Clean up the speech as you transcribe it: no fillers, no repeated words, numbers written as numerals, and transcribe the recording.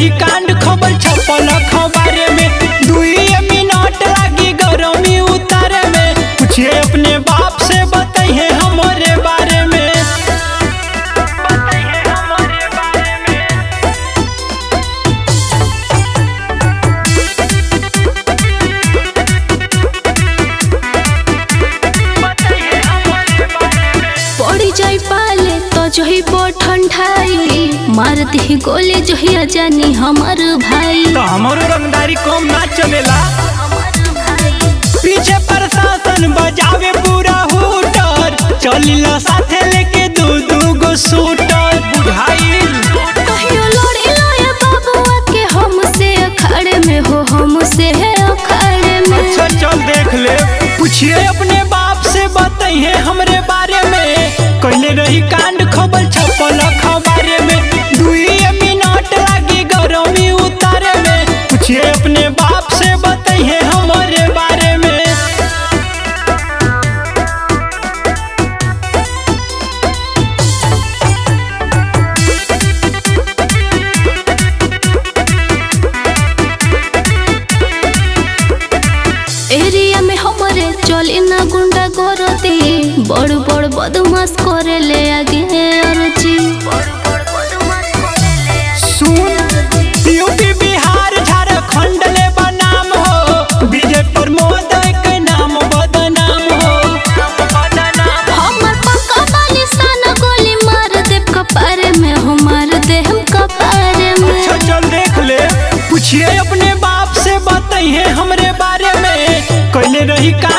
रही कांड खबर छपल अखबारे में 2 मिनट लागी गरमी उतारे में। पूछिए अपने बाप से बताइए हमारे बारे में। पड़ी जाई पाले तो जही ठंडाई मार दी गोली जहिया जानी हमार भाई। तो हमारो रंगदारी कम ना चलेला। पीछे प्रशासन बजावे पूरा हुटर चलिला साथे लेके 2 गो शूटर बुझाइल। कहियो लड़ी लाया बाबुआ के हमसे अखाड़े में हो हमसे अखाड़े में। अच्छा चल देख ले। पूछिए अपने बाप से बताइए हमरे बारे में। कहले रही कांड खबर छपल अखबारे में 2 मिनट लागी गरमी उतारे में। पूछिए अपने बाप से बताइए हमारे बारे में। एरिया में हमारे चली ना गुंडा करती बड़ बड़ बदमाश करे ले आगे अर्जी। सुन यूपी बिहार झारखंड ले बनाम हो विजय प्रमोद के नाम बदनाम हो। हमर पक्का वाली सन गोली मार दे कपारे में हो मार दे हम कपारे में। अच्छा चल देख ले। पूछिए अपने बाप से बताइए हमरे बारे में। कहले रही का